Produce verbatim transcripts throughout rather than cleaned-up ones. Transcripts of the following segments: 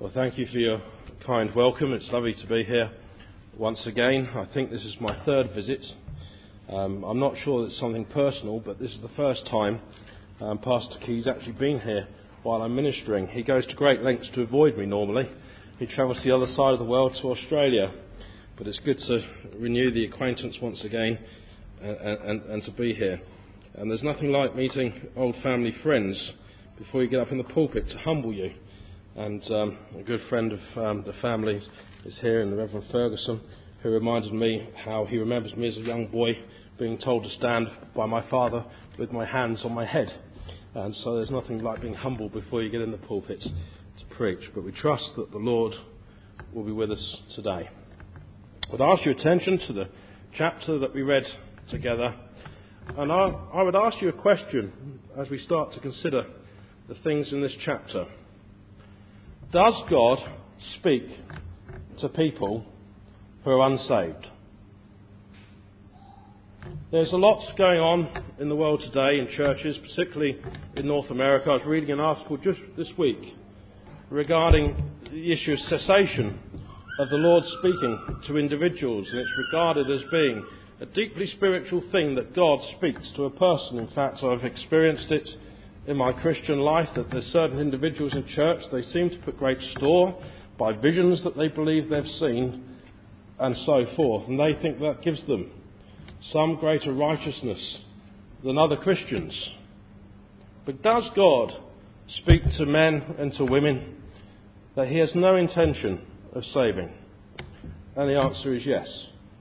Well, thank you for your kind welcome. It's lovely to be here once again. I think this is my third visit. Um, I'm not sure that it's something personal, but this is the first time um, Pastor Key's actually been here while I'm ministering. He goes to great lengths to avoid me normally. He travels to the other side of the world to Australia. But it's good to renew the acquaintance once again and, and, and to be here. And there's nothing like meeting old family friends before you get up in the pulpit to humble you. And um, a good friend of um, the family is here, and the Reverend Ferguson, who reminded me how he remembers me as a young boy being told to stand by my father with my hands on my head. And so there's nothing like being humble before you get in the pulpit to preach. But we trust that the Lord will be with us today. I'd ask your attention to the chapter that we read together. And I, I would ask you a question as we start to consider the things in this chapter. Does God speak to people who are unsaved? There's a lot going on in the world today in churches, particularly in North America. I was reading an article just this week regarding the issue of cessation of the Lord speaking to individuals, and it's regarded as being a deeply spiritual thing that God speaks to a person. In fact, I've experienced it in my Christian life, that there's certain individuals in church, they seem to put great store by visions that they believe they've seen and so forth, and they think that gives them some greater righteousness than other Christians. But does God speak to men and to women that he has no intention of saving? And the answer is yes.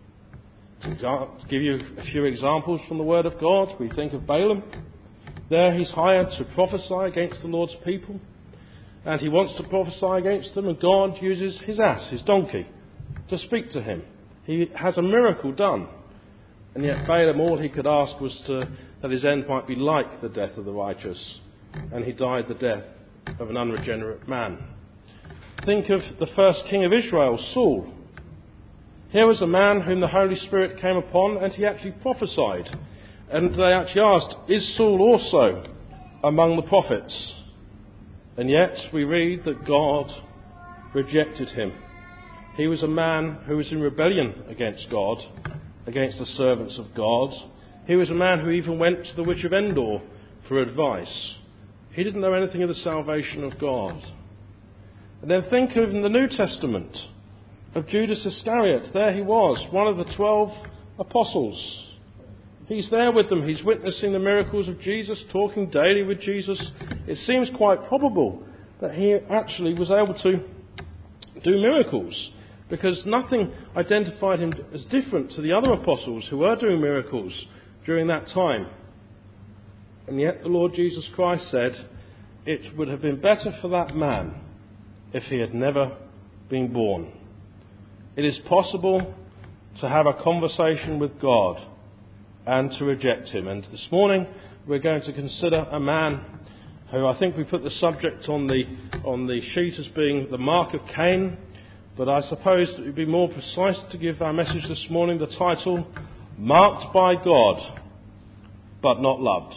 To give you a few examples from the Word of God, we think of Balaam. There he's hired to prophesy against the Lord's people, and he wants to prophesy against them, and God uses his ass, his donkey, to speak to him. He has a miracle done, and yet Balaam, all he could ask was to, that his end might be like the death of the righteous, and he died the death of an unregenerate man. Think of the first king of Israel, Saul. Here was a man whom the Holy Spirit came upon, and he actually prophesied. And they actually asked, is Saul also among the prophets? And yet we read that God rejected him. He was a man who was in rebellion against God, against the servants of God. He was a man who even went to the witch of Endor for advice. He didn't know anything of the salvation of God. And then think of in the New Testament of Judas Iscariot. There he was, one of the twelve apostles. He's there with them. He's witnessing the miracles of Jesus, talking daily with Jesus. It seems quite probable that he actually was able to do miracles, because nothing identified him as different to the other apostles who were doing miracles during that time. And yet the Lord Jesus Christ said it would have been better for that man if he had never been born. It is possible to have a conversation with God and to reject him. And this morning we're going to consider a man who, I think we put the subject on the on the sheet as being the mark of Cain, but I suppose it would be more precise to give our message this morning the title, Marked by God, but not loved.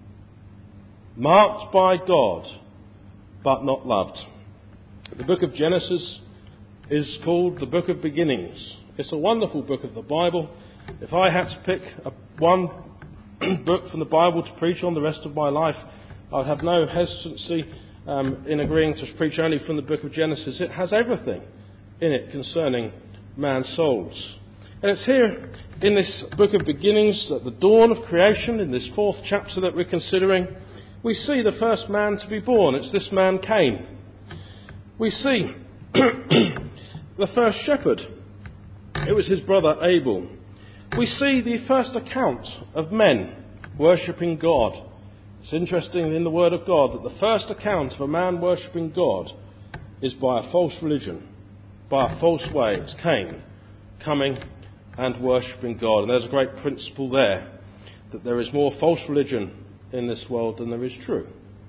Marked by God, but not loved. The book of Genesis is called the Book of Beginnings. It's a wonderful book of the Bible. If I had to pick a, one book from the Bible to preach on the rest of my life, I'd have no hesitancy um, in agreeing to preach only from the book of Genesis. It has everything in it concerning man's souls. And it's here in this book of beginnings, at the dawn of creation, in this fourth chapter that we're considering, we see the first man to be born. It's this man Cain. We see the first shepherd. It was his brother Abel. We see the first account of men worshipping God. It's interesting in the Word of God that the first account of a man worshipping God is by a false religion, by a false way. It's Cain coming and worshipping God. And there's a great principle there, that there is more false religion in this world than there is true.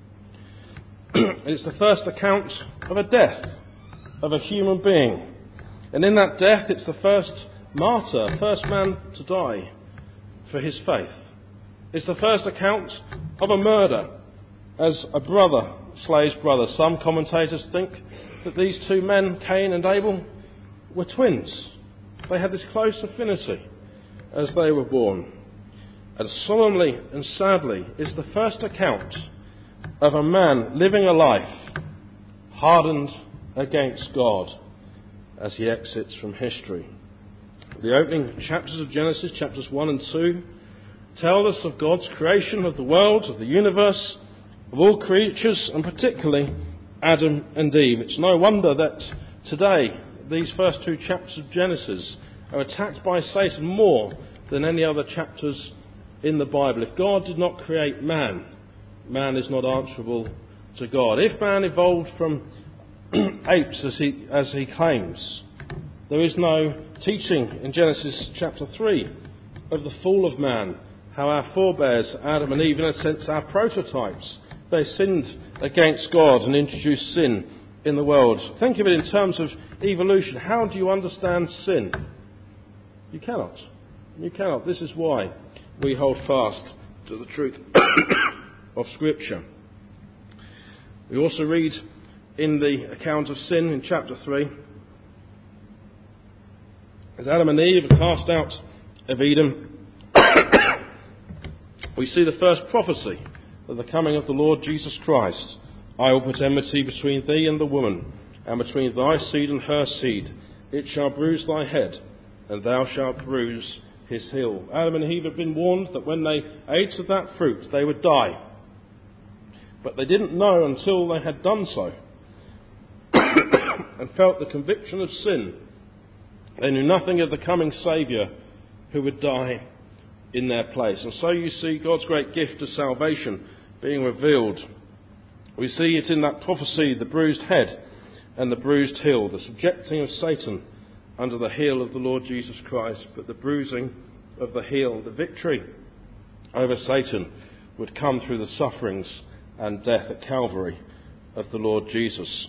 It's the first account of a death of a human being. And in that death, it's the first martyr, first man to die for his faith. It's the first account of a murder as a brother slays brother. Some commentators think that these two men, Cain and Abel, were twins. They had this close affinity as they were born. And solemnly and sadly is the first account of a man living a life hardened against God as he exits from history. The opening chapters of Genesis, chapters one and two, tell us of God's creation of the world, of the universe, of all creatures, and particularly Adam and Eve. It's no wonder that today these first two chapters of Genesis are attacked by Satan more than any other chapters in the Bible. If God did not create man, man is not answerable to God. If man evolved from apes, as he, as he claims, there is no teaching in Genesis chapter three of the fall of man, how our forebears, Adam and Eve, in a sense our prototypes, they sinned against God and introduced sin in the world. Think of it in terms of evolution. How do you understand sin? You cannot. You cannot. This is why we hold fast to the truth of Scripture. We also read in the account of sin in chapter three, as Adam and Eve are cast out of Eden, we see the first prophecy of the coming of the Lord Jesus Christ. I will put enmity between thee and the woman, and between thy seed and her seed. It shall bruise thy head, and thou shalt bruise his heel. Adam and Eve had been warned that when they ate of that fruit, they would die. But they didn't know until they had done so and felt the conviction of sin. They knew nothing of the coming Saviour who would die in their place. And so you see God's great gift of salvation being revealed. We see it in that prophecy, the bruised head and the bruised heel, the subjecting of Satan under the heel of the Lord Jesus Christ, but the bruising of the heel, the victory over Satan, would come through the sufferings and death at Calvary of the Lord Jesus.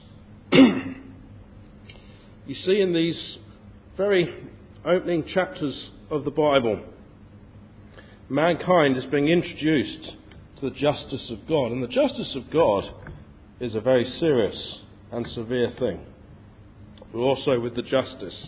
You see in these very opening chapters of the Bible, mankind is being introduced to the justice of God. And the justice of God is a very serious and severe thing. But also with the justice,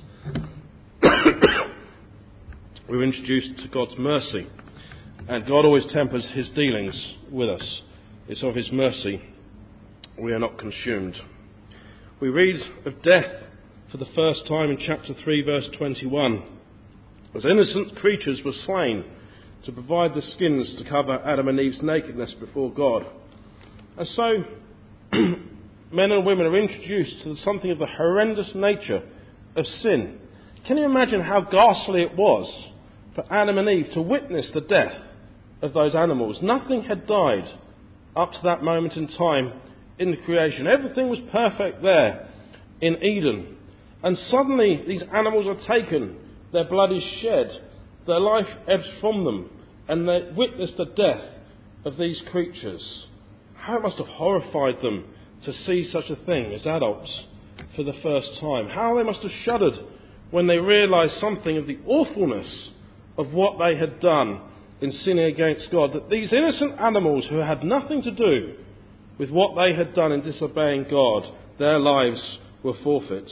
we're introduced to God's mercy. And God always tempers his dealings with us. It's of his mercy we are not consumed. We read of death for the first time in chapter three, verse twenty-one. As innocent creatures were slain to provide the skins to cover Adam and Eve's nakedness before God. And so, men and women are introduced to something of the horrendous nature of sin. Can you imagine how ghastly it was for Adam and Eve to witness the death of those animals? Nothing had died up to that moment in time in the creation. Everything was perfect there in Eden. And suddenly these animals are taken, their blood is shed, their life ebbs from them, and they witness the death of these creatures. How it must have horrified them to see such a thing as adults for the first time. How they must have shuddered when they realised something of the awfulness of what they had done in sinning against God. That these innocent animals who had nothing to do with what they had done in disobeying God, their lives were forfeit.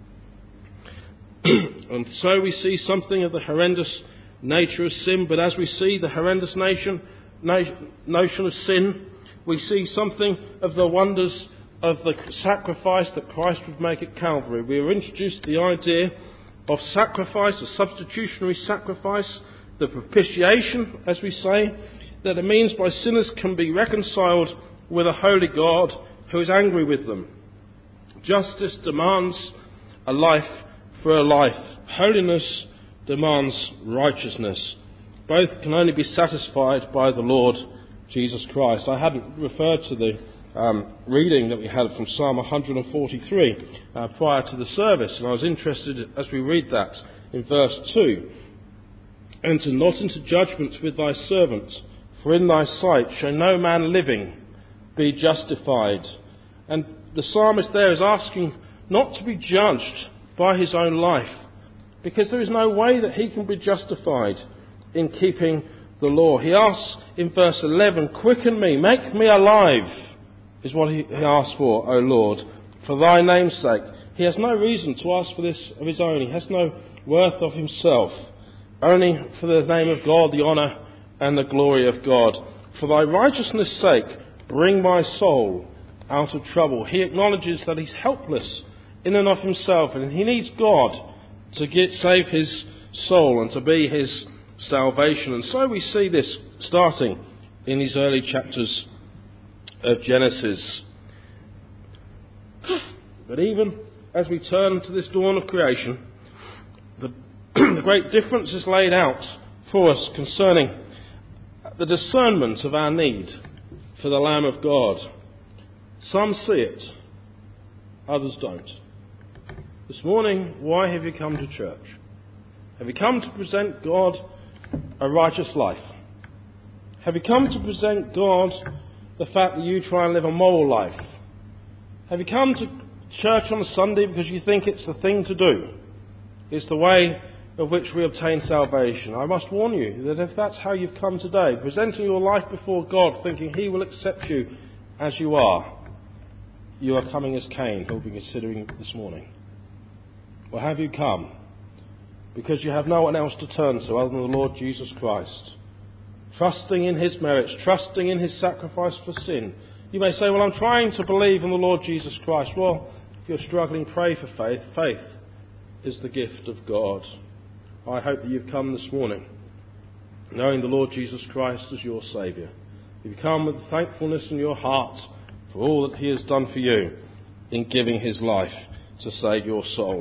And so we see something of the horrendous nature of sin, but as we see the horrendous nation, no, notion of sin, we see something of the wonders of the sacrifice that Christ would make at Calvary. We are introduced to the idea of sacrifice, a substitutionary sacrifice, the propitiation, as we say, that it means by sinners can be reconciled with a holy God who is angry with them. Justice demands a life for a life. Holiness demands righteousness. Both can only be satisfied by the Lord Jesus Christ. I hadn't referred to the um, reading that we had from Psalm one forty-three uh, prior to the service, and I was interested as we read that in verse two. Enter not into judgment with thy servant, for in thy sight shall no man living be justified. And the psalmist there is asking not to be judged by his own life, because there is no way that he can be justified in keeping the law. He asks in verse eleven, quicken me, make me alive, is what he, he asks for, O Lord, for thy name's sake. He has no reason to ask for this of his own. He has no worth of himself. Only for the name of God, the honour and the glory of God. For thy righteousness' sake, bring my soul out of trouble. He acknowledges that he's helpless in and of himself, and he needs God to get, save his soul and to be his salvation. And so we see this starting in these early chapters of Genesis. But even as we turn to this dawn of creation, the, the great difference is laid out for us concerning the discernment of our need for the Lamb of God. Some see it, others don't. This morning, why have you come to church? Have you come to present God a righteous life? Have you come to present God the fact that you try and live a moral life? Have you come to church on a Sunday because you think it's the thing to do? It's the way of which we obtain salvation. I must warn you that if that's how you've come today, presenting your life before God thinking he will accept you as you are, you are coming as Cain, who will be considering this morning. Or have you come because you have no one else to turn to other than the Lord Jesus Christ, trusting in his merits, trusting in his sacrifice for sin? You may say, well, I'm trying to believe in the Lord Jesus Christ. Well, if you're struggling, pray for faith. Faith is the gift of God. I hope that you've come this morning knowing the Lord Jesus Christ as your Saviour. You've come with thankfulness in your heart for all that he has done for you in giving his life to save your soul.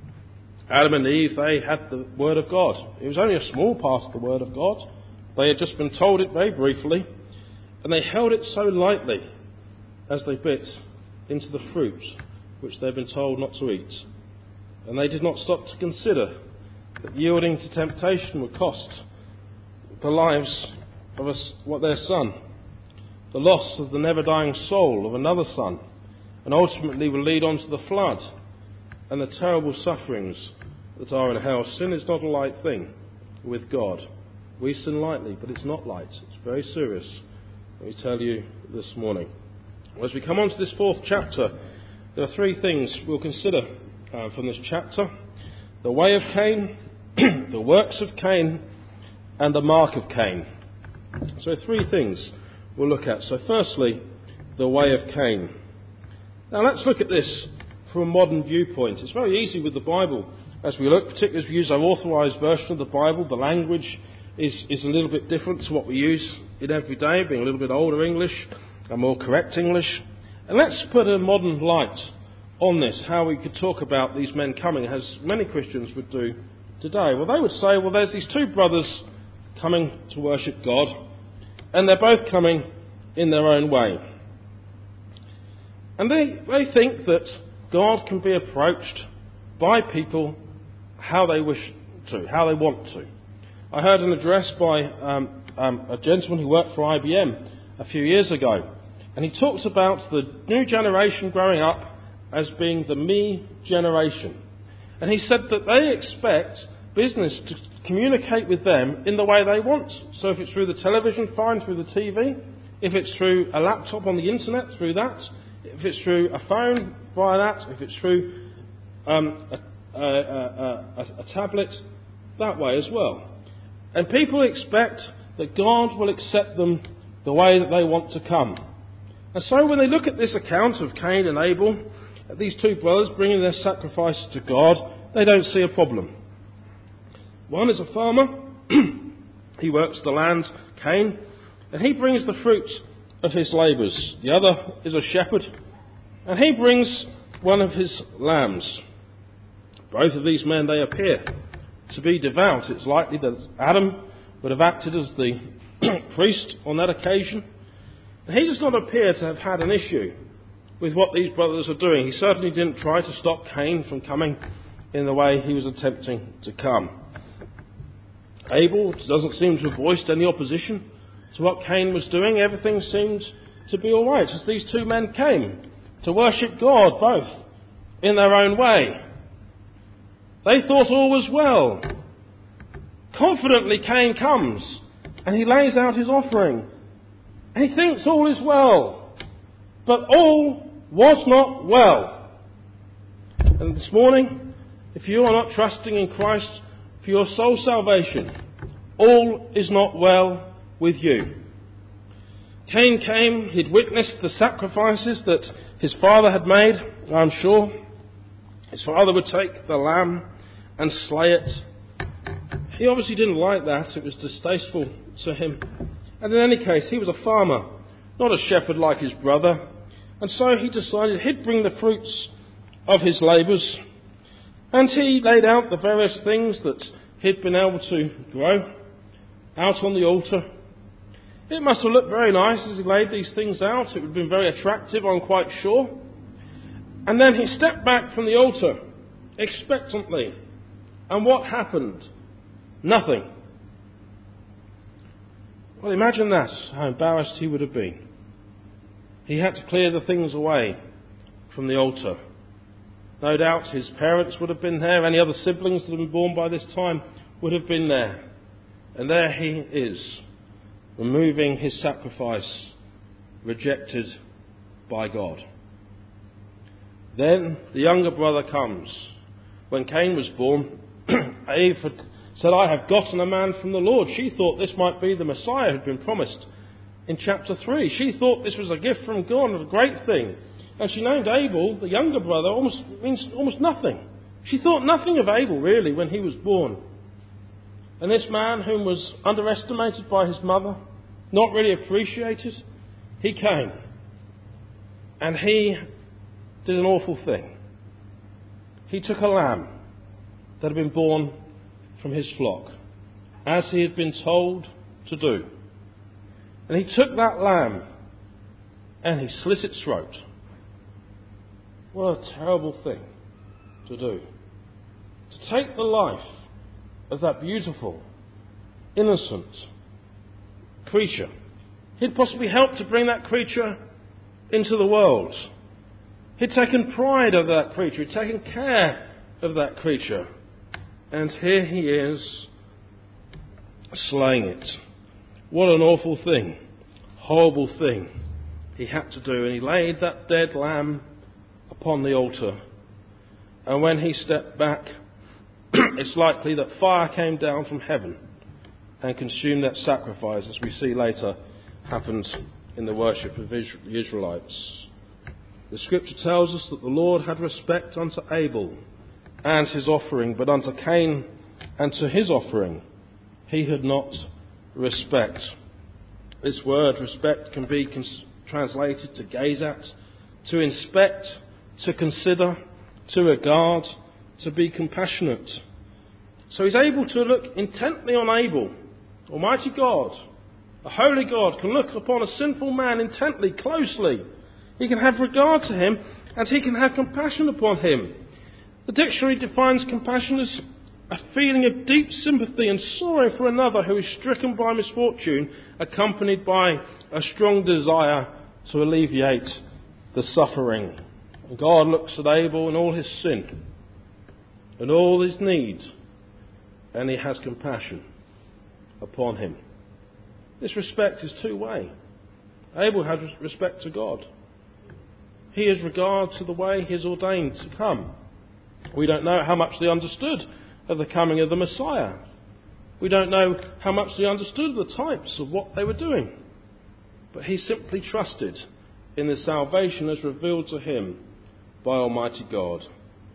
Adam and Eve, they had the Word of God. It was only a small part of the Word of God. They had just been told it very briefly, and they held it so lightly as they bit into the fruit which they had been told not to eat. And they did not stop to consider that yielding to temptation would cost the lives of us, what their son, the loss of the never-dying soul of another son, and ultimately will lead on to the flood and the terrible sufferings that are in hell. Sin is not a light thing with God. We sin lightly, but it's not light. It's very serious, let me tell you this morning. As we come on to this fourth chapter, there are three things we'll consider uh, from this chapter: the way of Cain, the works of Cain, and the mark of Cain. So three things we'll look at. So firstly, the way of Cain. Now let's look at this from a modern viewpoint. It's very easy with the Bible as we look, particularly as we use our authorised version of the Bible. The language is, is a little bit different to what we use in every day, being a little bit older English and more correct English. And let's put a modern light on this, how we could talk about these men coming, as many Christians would do today. Well, they would say, well, there's these two brothers coming to worship God, and they're both coming in their own way. And they, they think that God can be approached by people how they wish to, how they want to. I heard an address by um, um, a gentleman who worked for I B M a few years ago, and he talks about the new generation growing up as being the me generation. And he said that they expect business to communicate with them in the way they want. So if it's through the television, fine, through the T V. If it's through a laptop on the internet, through that. If it's through a phone, via that. If it's through um, a, a, a, a, a tablet, that way as well. And people expect that God will accept them the way that they want to come. And so when they look at this account of Cain and Abel, at these two brothers bringing their sacrifice to God, they don't see a problem. One is a farmer. He works the land, Cain, and he brings the fruit of his labours. The other is a shepherd, and he brings one of his lambs. Both of these men, they appear to be devout. It's likely that Adam would have acted as the priest on that occasion. And he does not appear to have had an issue with what these brothers are doing. He certainly didn't try to stop Cain from coming in the way he was attempting to come. Abel doesn't seem to have voiced any opposition to what Cain was doing. Everything seemed to be all right as these two men came to worship God, both in their own way. They thought all was well. Confidently, Cain comes and he lays out his offering. And he thinks all is well. But all was not well. And this morning, if you are not trusting in Christ for your soul salvation, all is not well with you. Cain came, he'd witnessed the sacrifices that his father had made, I'm sure. His father would take the lamb and slay it. He obviously didn't like that, it was distasteful to him. And in any case, he was a farmer, not a shepherd like his brother. And so he decided he'd bring the fruits of his labours. And he laid out the various things that he'd been able to grow out on the altar. It must have looked very nice as he laid these things out. It would have been very attractive, I'm quite sure. And then he stepped back from the altar, expectantly. And what happened? Nothing. Well, imagine that, how embarrassed he would have been. He had to clear the things away from the altar. No doubt his parents would have been there, any other siblings that had been born by this time would have been there. And there he is, removing his sacrifice, rejected by God. Then the younger brother comes. When Cain was born, Eve had said, I have gotten a man from the Lord. She thought this might be the Messiah who had been promised in chapter three. She thought this was a gift from God and a great thing. And she named Abel, the younger brother, almost means almost nothing. She thought nothing of Abel, really, when he was born. And this man, whom was underestimated by his mother, not really appreciated, he came. And he did an awful thing. He took a lamb that had been born from his flock, as he had been told to do. And he took that lamb and he slit its throat. What a terrible thing to do. To take the life of that beautiful, innocent creature. He'd possibly helped to bring that creature into the world. He'd taken pride of that creature. He'd taken care of that creature. And here he is, slaying it. What an awful thing. Horrible thing he had to do. And he laid that dead lamb upon the altar. And when he stepped back, it's likely that fire came down from heaven and consumed that sacrifice, as we see later happened in the worship of the Israelites. The scripture tells us that the Lord had respect unto Abel and his offering, but unto Cain and to his offering he had not respect. This word respect can be cons- translated to gaze at, to inspect, to consider, to regard, to be compassionate. So he's able to look intently on Abel. Almighty God, a holy God, can look upon a sinful man intently, closely. He can have regard to him and he can have compassion upon him. The dictionary defines compassion as a feeling of deep sympathy and sorrow for another who is stricken by misfortune, accompanied by a strong desire to alleviate the suffering. And God looks at Abel and all his sin and all his need, and he has compassion upon him. This respect is two-way. Abel has respect to God. He has regard to the way he is ordained to come. We don't know how much they understood of the coming of the Messiah. We don't know how much they understood of the types of what they were doing. But he simply trusted in the salvation as revealed to him by Almighty God.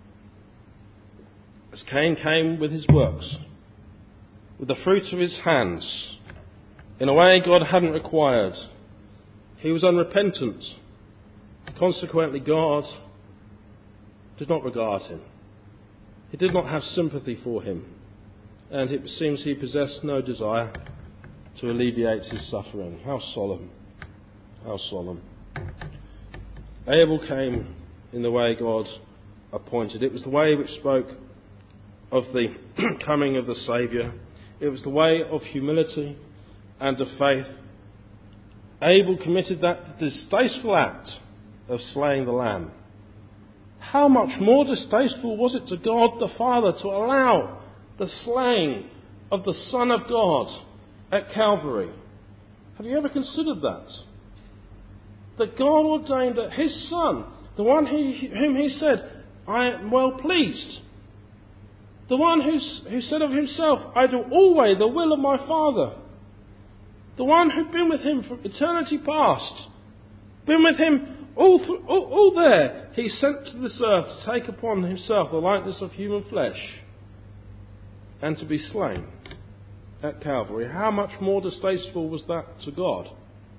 As Cain came with his works, with the fruit of his hands, in a way God hadn't required, he was unrepentant. Consequently, God did not regard him. He did not have sympathy for him, and it seems he possessed no desire to alleviate his suffering. How solemn. How solemn. Abel came in the way God appointed. It was the way which spoke of the coming of the Saviour. It was the way of humility and of faith. Abel committed that distasteful act of slaying the lamb. How much more distasteful was it to God the Father to allow the slaying of the Son of God at Calvary? Have you ever considered that? That God ordained that his Son, the one he, whom he said, I am well pleased. The one who's, who said of himself, I do always the will of my Father. The one who'd been with him from eternity past. Been with him all, th- all, all there. He sent to this earth to take upon himself the likeness of human flesh and to be slain at Calvary. How much more distasteful was that to God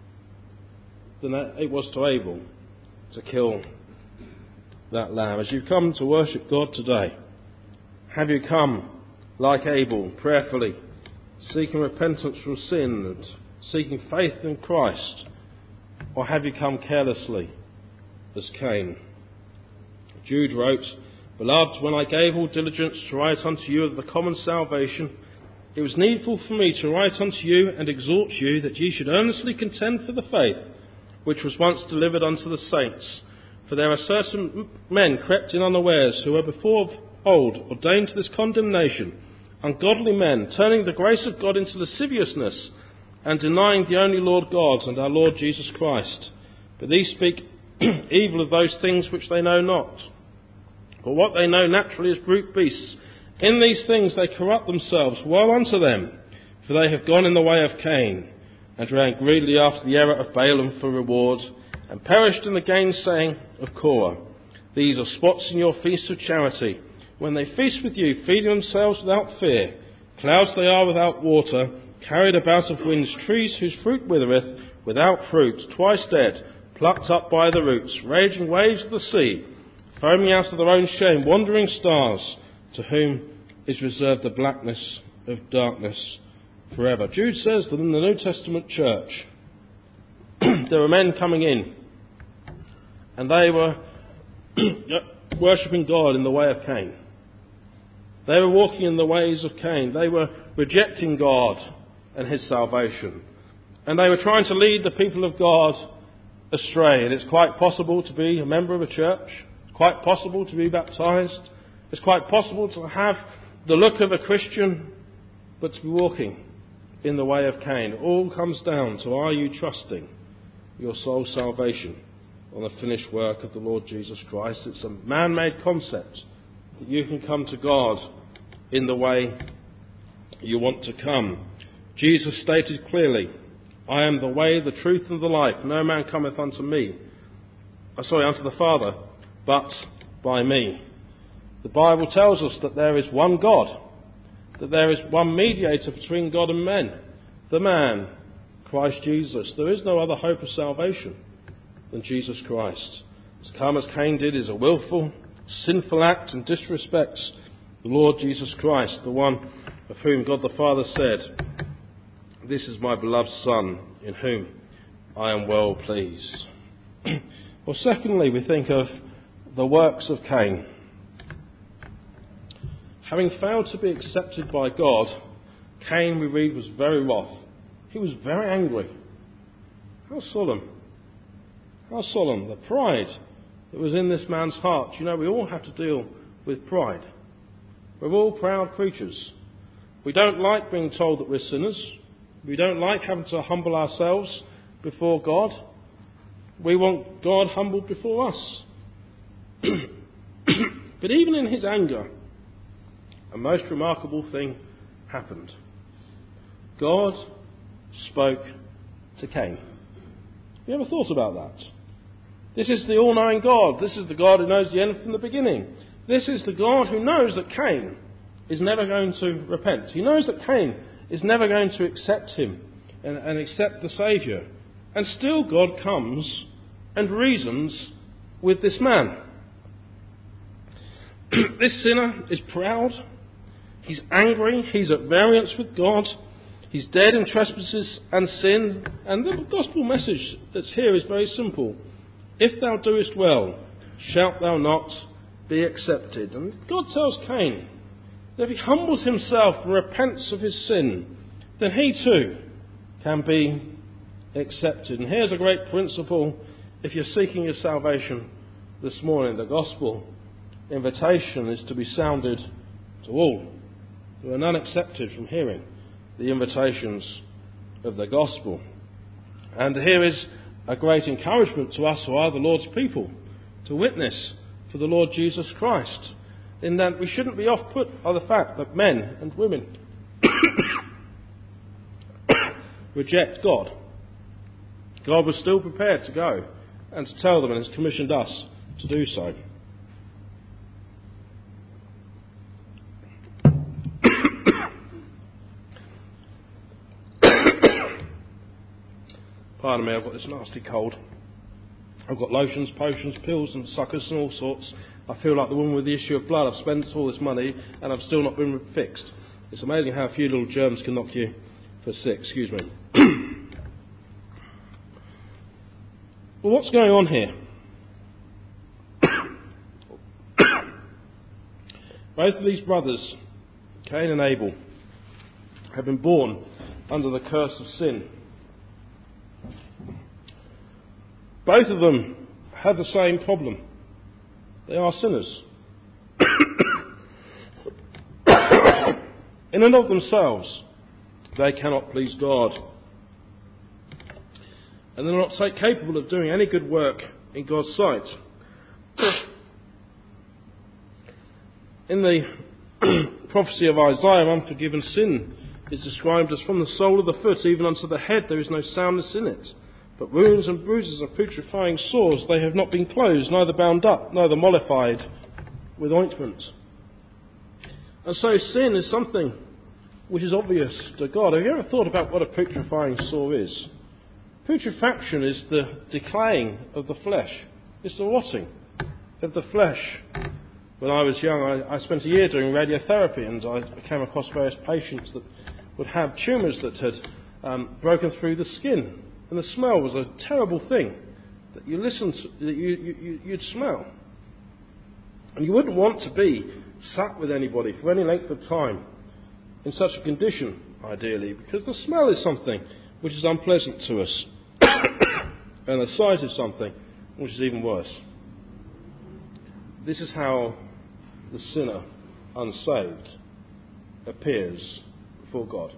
than it was to Abel to kill that lamb? As you come to worship God today, have you come like Abel, prayerfully, seeking repentance from sin and seeking faith in Christ? Or have you come carelessly as Cain? Jude wrote, Beloved, when I gave all diligence to write unto you of the common salvation, it was needful for me to write unto you and exhort you that ye should earnestly contend for the faith which was once delivered unto the saints. For there are certain men crept in unawares, who were before old ordained to this condemnation, ungodly men, turning the grace of God into lasciviousness, and denying the only Lord God and our Lord Jesus Christ. But these speak evil of those things which they know not. For what they know naturally is brute beasts. In these things they corrupt themselves. Woe unto them, for they have gone in the way of Cain, and ran greedily after the error of Balaam for reward, and perished in the gainsaying of Korah. These are spots in your feast of charity, when they feast with you, feeding themselves without fear. Clouds they are without water, carried about of winds, trees whose fruit withereth, without fruit, twice dead, plucked up by the roots, raging waves of the sea, foaming out of their own shame, wandering stars, to whom is reserved the blackness of darkness forever. Jude says that in the New Testament church there were men coming in, and they were worshipping God in the way of Cain. They were walking in the ways of Cain. They were rejecting God and his salvation. And they were trying to lead the people of God astray. And it's quite possible to be a member of a church. It's quite possible to be baptized. It's quite possible to have the look of a Christian, but to be walking in the way of Cain. It all comes down to, are you trusting your soul's salvation on the finished work of the Lord Jesus Christ? It's a man-made concept that you can come to God in the way you want to come. Jesus stated clearly, I am the way, the truth, and the life. No man cometh unto me, oh, sorry, unto the Father, but by me. The Bible tells us that there is one God, that there is one mediator between God and men, the man, Christ Jesus. There is no other hope of salvation than Jesus Christ. To come as Cain did is a willful, sinful act and disrespects the Lord Jesus Christ, the one of whom God the Father said, This is my beloved Son, in whom I am well pleased. Well, secondly, we think of the works of Cain. Having failed to be accepted by God, Cain, we read, was very wroth. He was very angry. How solemn. How solemn. The pride that was in this man's heart. You know, we all have to deal with pride. We're all proud creatures. We don't like being told that we're sinners. We don't like having to humble ourselves before God. We want God humbled before us. But even in his anger, a most remarkable thing happened. God spoke to Cain. Have you ever thought about that? This is the all-knowing God. This is the God who knows the end from the beginning. This is the God who knows that Cain is never going to repent. He knows that Cain is never going to accept him and, and accept the Saviour. And still God comes and reasons with this man. This sinner is proud. He's angry. He's at variance with God. He's dead in trespasses and sin. And the gospel message that's here is very simple. If thou doest well, shalt thou not be accepted. And God tells Cain that if he humbles himself and repents of his sin, then he too can be accepted. And here's a great principle if you're seeking your salvation this morning. The gospel invitation is to be sounded to all. There are none accepted from hearing the invitations of the gospel. And here is a great encouragement to us who are the Lord's people to witness for the Lord Jesus Christ, in that we shouldn't be off-put by the fact that men and women reject God. God was still prepared to go and to tell them, and has commissioned us to do so. Pardon me, I've got this nasty cold. I've got lotions, potions, pills and suckers and all sorts. I feel like the woman with the issue of blood. I've spent all this money and I've still not been fixed. It's amazing how a few little germs can knock you for sick. Excuse me. Well, what's going on here? Both of these brothers, Cain and Abel, have been born under the curse of sin. Both of them have the same problem. They are sinners. In and of themselves, they cannot please God. And they're not so capable of doing any good work in God's sight. In the prophecy of Isaiah, unforgiven sin is described as from the sole of the foot even unto the head there is no soundness in it. But wounds and bruises and putrefying sores, they have not been closed, neither bound up, neither mollified with ointment. And so sin is something which is obvious to God. Have you ever thought about what a putrefying sore is? Putrefaction is the decaying of the flesh. It's the rotting of the flesh. When I was young, I, I spent a year doing radiotherapy, and I came across various patients that would have tumours that had um, broken through the skin. And the smell was a terrible thing that you listened to, that you, you, you'd smell. And you wouldn't want to be sat with anybody for any length of time in such a condition, ideally, because the smell is something which is unpleasant to us. And the sight is something which is even worse. This is how the sinner, unsaved, appears before God.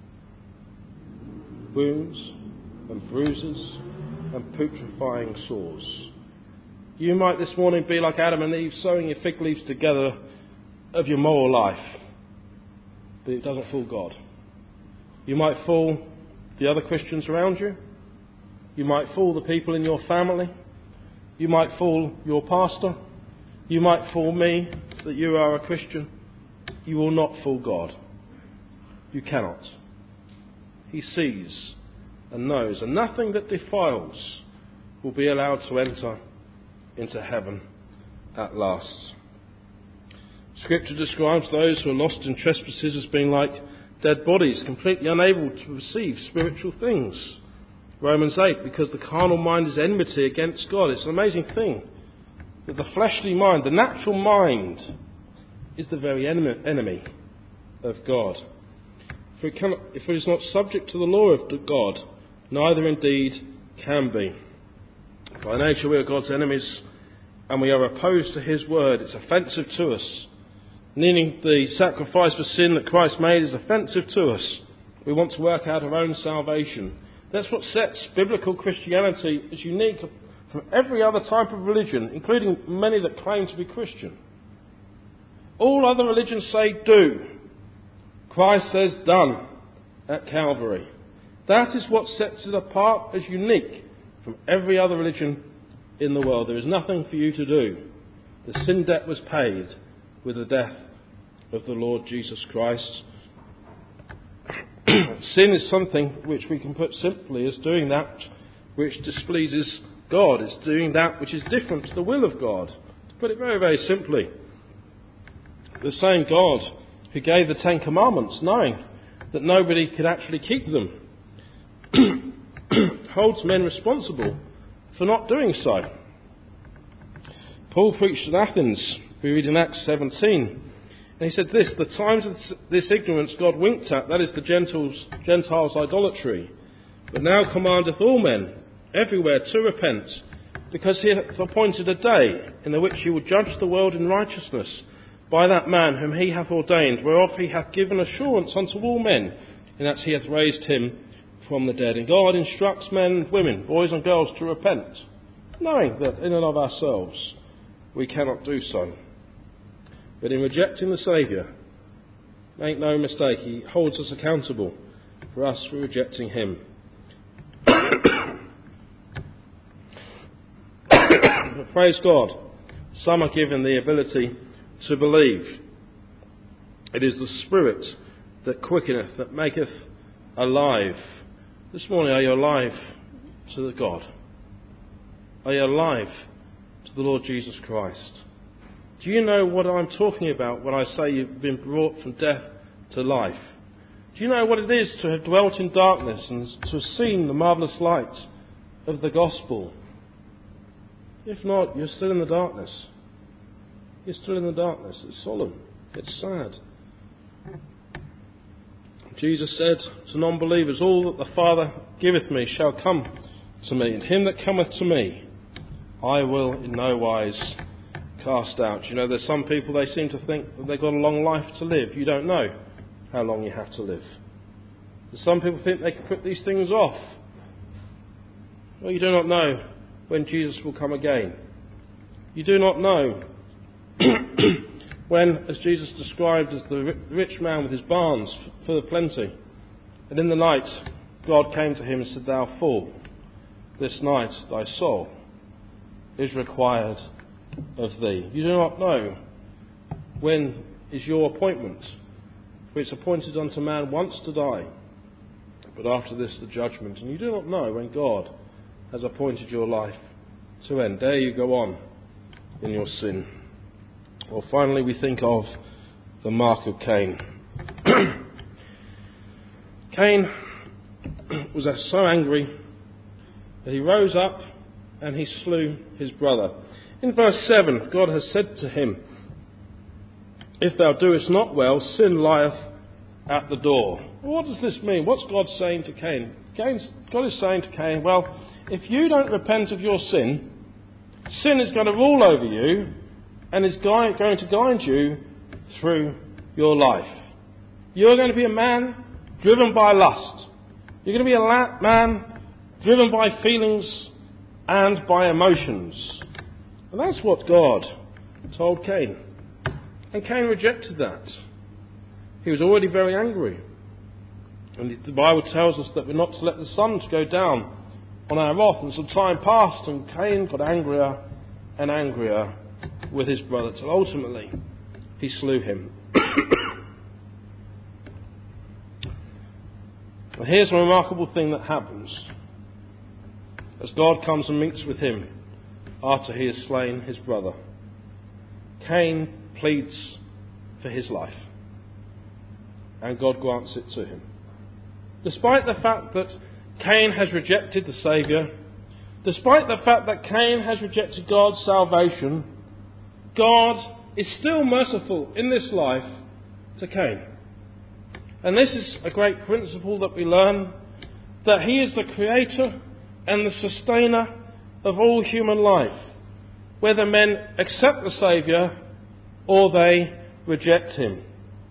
Wounds and bruises and putrefying sores. You might this morning be like Adam and Eve, sewing your fig leaves together of your moral life, but it doesn't fool God. You might fool the other Christians around you. You might fool the people in your family. You might fool your pastor. You might fool me that you are a Christian. You will not fool God. You cannot. He sees and knows, and nothing that defiles will be allowed to enter into heaven at last. Scripture describes those who are lost in trespasses as being like dead bodies, completely unable to receive spiritual things. Romans eight, because the carnal mind is enmity against God. It's an amazing thing that the fleshly mind, the natural mind, is the very enemy of God. For it cannot, if it is not subject to the law of God, neither indeed can be. By nature we are God's enemies, and we are opposed to his word. It's offensive to us. Meaning the sacrifice for sin that Christ made is offensive to us. We want to work out our own salvation. That's what sets biblical Christianity as unique from every other type of religion, including many that claim to be Christian. All other religions say do. Christ says done at Calvary. That is what sets it apart as unique from every other religion in the world. There is nothing for you to do. The sin debt was paid with the death of the Lord Jesus Christ. Sin is something which we can put simply as doing that which displeases God. It's doing that which is different to the will of God. To put it very, very simply, the same God who gave the Ten Commandments, knowing that nobody could actually keep them, holds men responsible for not doing so. Paul preached in Athens. We read in Acts seventeen. And he said this, the times of this ignorance God winked at, that is the Gentiles, Gentiles' idolatry, but now commandeth all men everywhere to repent, because he hath appointed a day in the which he will judge the world in righteousness by that man whom he hath ordained, whereof he hath given assurance unto all men, in that he hath raised him from the dead. And God instructs men and women, boys and girls, to repent, knowing that in and of ourselves we cannot do so. But in rejecting the Saviour, make no mistake, he holds us accountable for us for rejecting him. But praise God, some are given the ability to believe. It is the Spirit that quickeneth, that maketh alive. This morning, are you alive to the God? Are you alive to the Lord Jesus Christ? Do you know what I'm talking about when I say you've been brought from death to life? Do you know what it is to have dwelt in darkness and to have seen the marvellous light of the gospel? If not, you're still in the darkness. You're still in the darkness. It's solemn. It's sad. Jesus said to non-believers, all that the Father giveth me shall come to me, and him that cometh to me I will in no wise cast out. You know, there's some people, they seem to think that they've got a long life to live. You don't know how long you have to live. There's some people think they can put these things off. Well, you do not know when Jesus will come again. You do not know when, as Jesus described as the rich man with his barns full of plenty, and in the night God came to him and said, thou fool, this night thy soul is required of thee. You do not know when is your appointment, for it's appointed unto man once to die, but after this the judgment. And you do not know when God has appointed your life to end. Dare you go on in your sin? Well, finally we think of the mark of Cain. Cain was so angry that he rose up and he slew his brother. In verse seven, God has said to him, if thou doest not well, sin lieth at the door. Well, what does this mean? What's God saying to Cain? Cain's, God is saying to Cain, well, if you don't repent of your sin, sin is going to rule over you and is going to guide you through your life. You're going to be a man driven by lust. You're going to be a man driven by feelings and by emotions. And that's what God told Cain. And Cain rejected that. He was already very angry. And the Bible tells us that we're not to let the sun go down on our wrath. And some time passed and Cain got angrier and angrier with his brother till ultimately he slew him. And here's a remarkable thing that happens. As God comes and meets with him after he has slain his brother, Cain pleads for his life. And God grants it to him. Despite the fact that Cain has rejected the Saviour, despite the fact that Cain has rejected God's salvation, God is still merciful in this life to Cain. And this is a great principle that we learn, that he is the creator and the sustainer of all human life, whether men accept the Saviour or they reject him.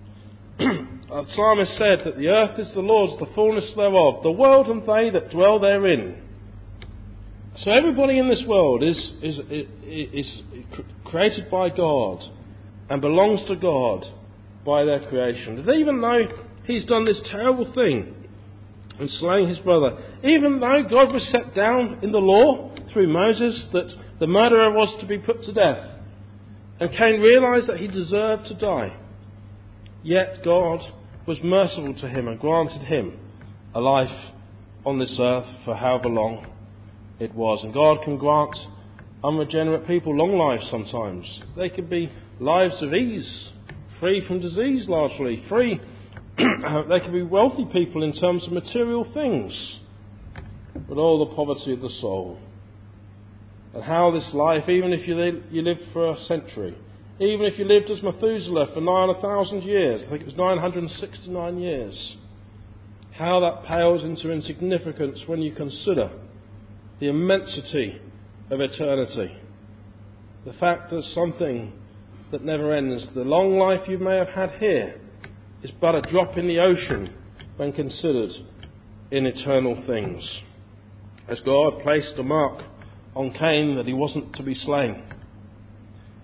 The psalmist said that the earth is the Lord's, the fullness thereof, the world and they that dwell therein. So everybody in this world is, is, is, is created by God and belongs to God by their creation. And even though he's done this terrible thing in slaying his brother, even though God was set down in the law through Moses that the murderer was to be put to death, and Cain realised that he deserved to die, yet God was merciful to him and granted him a life on this earth for however long it was. And God can grant unregenerate people long lives sometimes. They could be lives of ease, free from disease largely, free. They could be wealthy people in terms of material things, but all the poverty of the soul. And how this life, even if you, li- you lived for a century, even if you lived as Methuselah for nine thousand years, I think it was nine hundred sixty-nine years, how that pales into insignificance when you consider the immensity of eternity. The fact that something that never ends, the long life you may have had here, is but a drop in the ocean when considered in eternal things. As God placed a mark on Cain that he wasn't to be slain,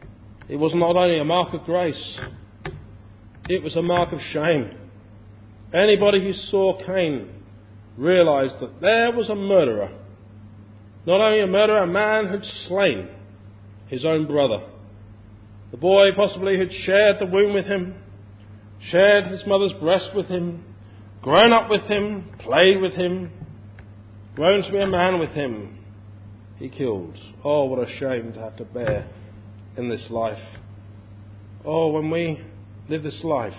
It was not only a mark of grace, it was a mark of shame. Anybody who saw Cain realised that there was a murderer. Not only a murderer, a man who'd slain his own brother. The boy possibly had shared the womb with him, shared his mother's breast with him, grown up with him, played with him, grown to be a man with him. He killed. Oh, what a shame to have to bear in this life. Oh, when we live this life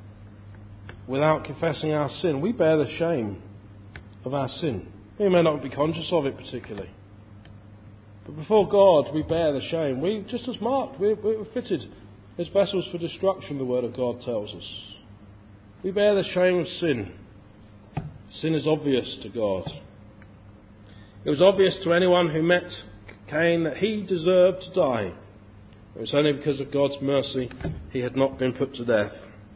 without confessing our sin, we bear the shame of our sin. We may not be conscious of it particularly, but before God we bear the shame. We, just as marked, we, we were fitted as vessels for destruction, the Word of God tells us. We bear the shame of sin. Sin is obvious to God. It was obvious to anyone who met Cain that he deserved to die. It was only because of God's mercy he had not been put to death.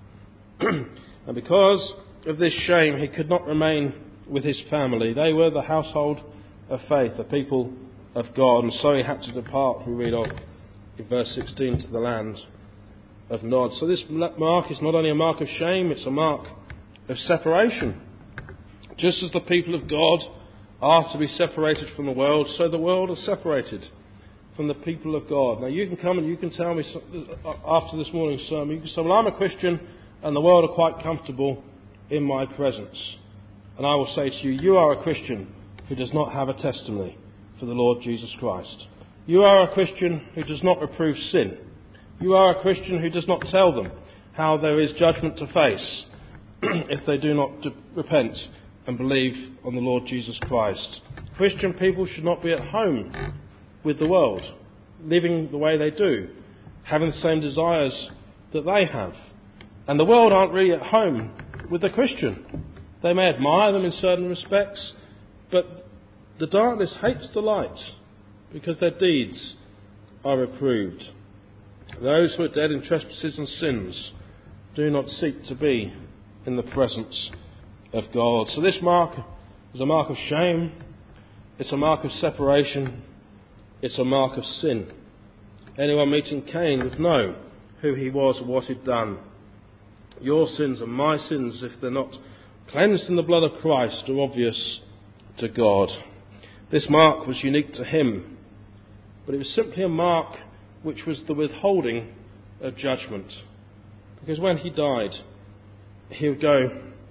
And because of this shame, he could not remain with his family. They were the household of faith, the people of God, and so he had to depart, we read of in verse sixteen, to the land of Nod. So this mark is not only a mark of shame, it's a mark of separation. Just as the people of God are to be separated from the world, so the world is separated from the people of God. Now you can come and you can tell me after this morning's sermon, you can say, well, I'm a Christian and the world are quite comfortable in my presence. And I will say to you, you are a Christian who does not have a testimony for the Lord Jesus Christ. You are a Christian who does not reprove sin. You are a Christian who does not tell them how there is judgment to face if they do not repent and believe on the Lord Jesus Christ. Christian people should not be at home with the world, living the way they do, having the same desires that they have. And the world aren't really at home with the Christian. They may admire them in certain respects, but the darkness hates the light because their deeds are reproved. Those who are dead in trespasses and sins do not seek to be in the presence of God. So this mark is a mark of shame, it's a mark of separation, it's a mark of sin. Anyone meeting Cain would know who he was and what he'd done. Your sins and my sins, if they're not cleansed in the blood of Christ, are obvious to God. This mark was unique to him, but it was simply a mark which was the withholding of judgment. Because when he died, he would go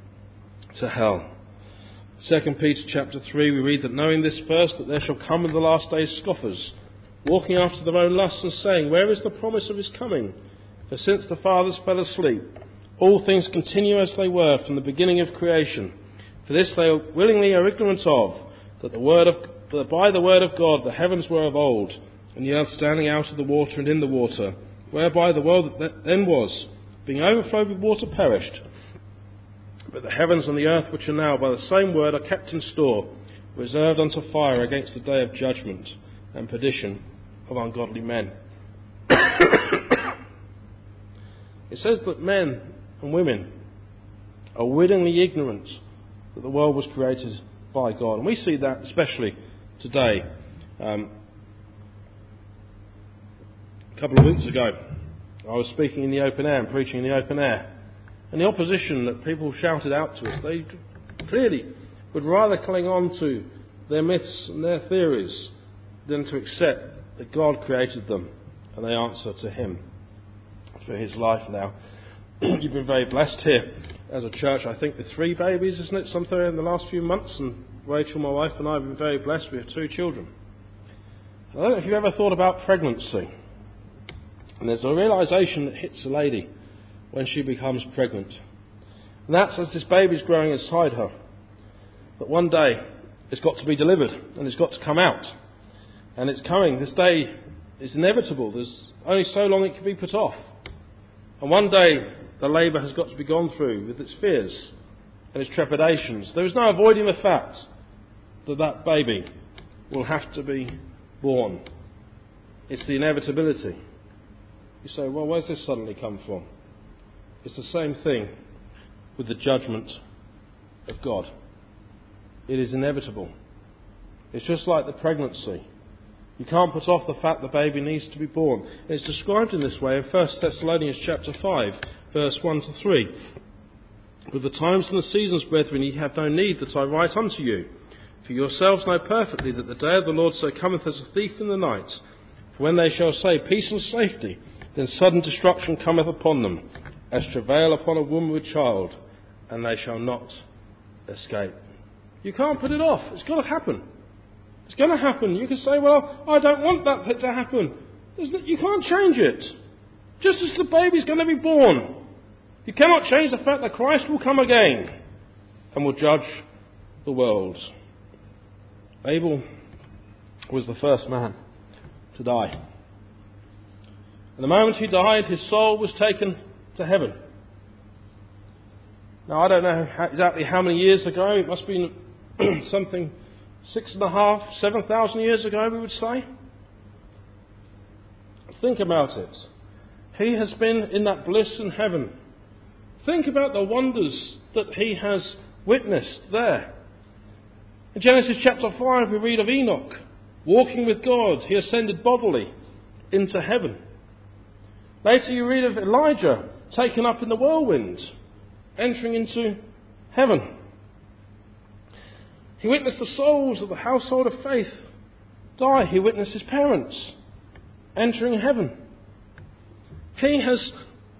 to hell. Second Peter chapter three, we read that knowing this first, that there shall come in the last days scoffers, walking after their own lusts and saying, where is the promise of his coming? For since the fathers fell asleep, all things continue as they were from the beginning of creation. For this they willingly are ignorant of, that the word of that by the word of God the heavens were of old, and the earth standing out of the water and in the water, whereby the world that then was, being overflowed with water, perished. But the heavens and the earth which are now by the same word are kept in store, reserved unto fire against the day of judgment and perdition of ungodly men. It says that men and women are willingly ignorant that the world was created by God. And we see that especially today. Um, a couple of weeks ago, I was speaking in the open air and preaching in the open air. And the opposition that people shouted out to us, they clearly would rather cling on to their myths and their theories than to accept that God created them and they answer to him for his life now. You've been very blessed here as a church, I think, with three babies, isn't it, somewhere in the last few months? And Rachel, my wife, and I have been very blessed. We have two children. I don't know if you've ever thought about pregnancy. And there's a realisation that hits a lady when she becomes pregnant. And that's as this baby's growing inside her. But one day, it's got to be delivered, and it's got to come out. And it's coming. This day is inevitable. There's only so long it can be put off. And one day, the labour has got to be gone through with its fears and its trepidations. There is no avoiding the fact that that baby will have to be born. It's the inevitability. You say, well, where's this suddenly come from? It's the same thing with the judgment of God. It is inevitable. It's just like the pregnancy. You can't put off the fact the baby needs to be born. And it's described in this way in First Thessalonians chapter five, verse one to three. With the times and the seasons, brethren, ye have no need that I write unto you. For yourselves know perfectly that the day of the Lord so cometh as a thief in the night. For when they shall say, peace and safety, then sudden destruction cometh upon them, as travail upon a woman with child, and they shall not escape. You can't put it off. It's got to happen. It's going to happen. You can say, well, I don't want that to happen. No, you can't change it. Just as the baby's going to be born, you cannot change the fact that Christ will come again and will judge the world. Abel was the first man to die. And the moment he died, his soul was taken to heaven. Now, I don't know how, exactly how many years ago. It must have been something six and a half, seven thousand years ago, we would say. Think about it. He has been in that bliss in heaven. Think about the wonders that he has witnessed there. In Genesis chapter five, we read of Enoch walking with God. He ascended bodily into heaven. Later you read of Elijah taken up in the whirlwind, entering into heaven. He witnessed the souls of the household of faith die. He witnessed his parents entering heaven. He has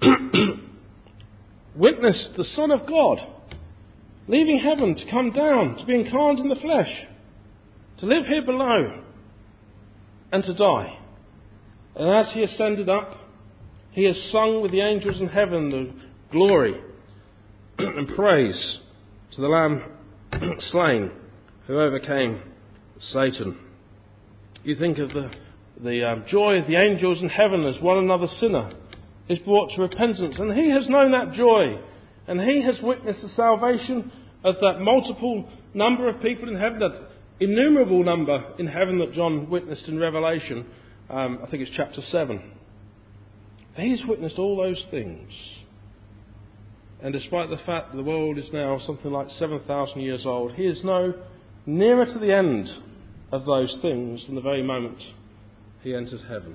witnessed the Son of God leaving heaven to come down, to be incarnate in the flesh, to live here below and to die. And as he ascended up, he has sung with the angels in heaven the glory and praise to the Lamb slain who overcame Satan. You think of the, the um, joy of the angels in heaven as one another sinner is brought to repentance, and he has known that joy, and he has witnessed the salvation of that multiple number of people in heaven, that innumerable number in heaven that John witnessed in Revelation. um, I think it's chapter seven. He's witnessed all those things, and despite the fact that the world is now something like seven thousand years old, he is no nearer to the end of those things than the very moment he enters heaven.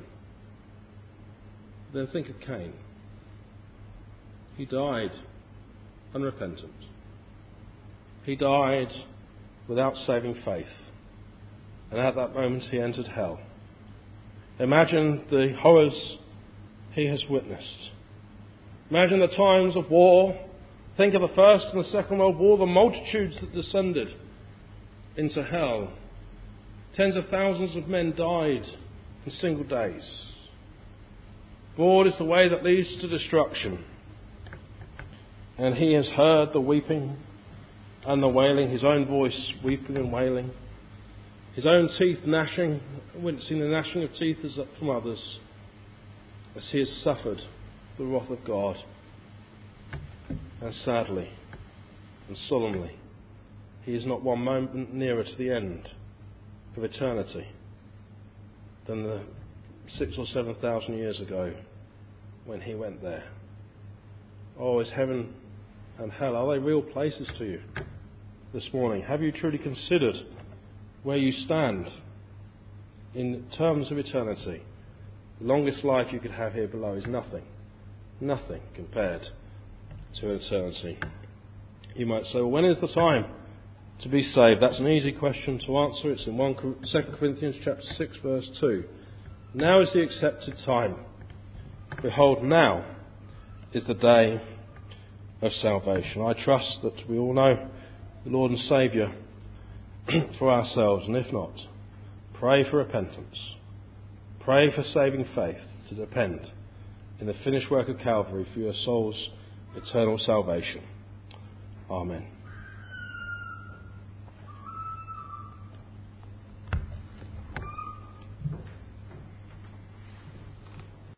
Then think of Cain. He died unrepentant. He died without saving faith. And at that moment he entered hell. Imagine the horrors he has witnessed. Imagine the times of war. Think of the First and the Second World War, the multitudes that descended into hell. Tens of thousands of men died in single days. Broad is the way that leads to destruction. And he has heard the weeping and the wailing, his own voice weeping and wailing, his own teeth gnashing, witnessing the gnashing of teeth as from others, as he has suffered the wrath of God. And sadly and solemnly, he is not one moment nearer to the end of eternity than the six or seven thousand years ago when he went there. Oh, is heaven and hell, are they real places to you this morning? Have you truly considered where you stand in terms of eternity? The longest life you could have here below is nothing. Nothing compared to eternity. You might say, well, when is the time to be saved? That's an easy question to answer. It's in Second Corinthians chapter six, verse two. Now is the accepted time. Behold, now is the day of salvation. I trust that we all know the Lord and Saviour for ourselves, and if not, pray for repentance. Pray for saving faith to depend in the finished work of Calvary for your soul's eternal salvation. Amen.